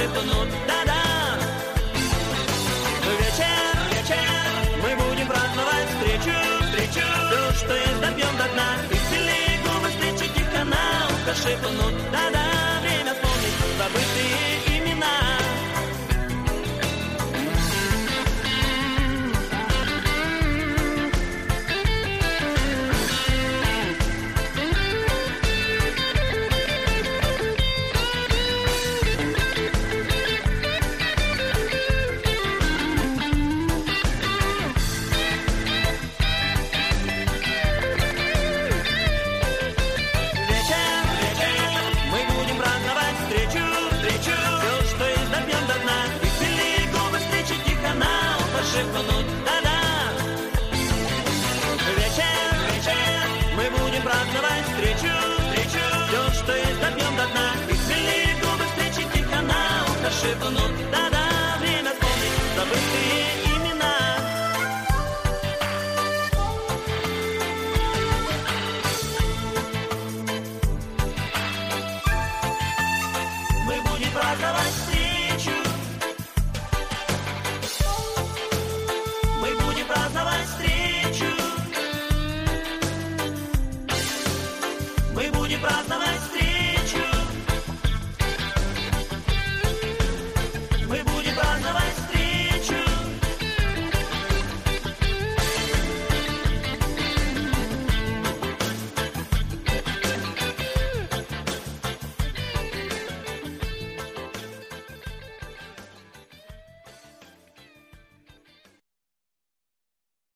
шепнут, да-да. Вечер, мы будем праздновать встречу. Все, что есть, допьем до дна. И веселее губы встречи тихо на ухо шепнут, да-да. Время вспомнить забытые имена. Шепнут, да-да. Вечер, мы будем праздновать встречу. Все, что есть, допьем до дна. И веселее губы встречи тихо на ухо шепнут, да-да. Время вспомнить забытые имена. Мы будем праздновать встречу. Праздновать встречу. Мы будем праздновать встречу.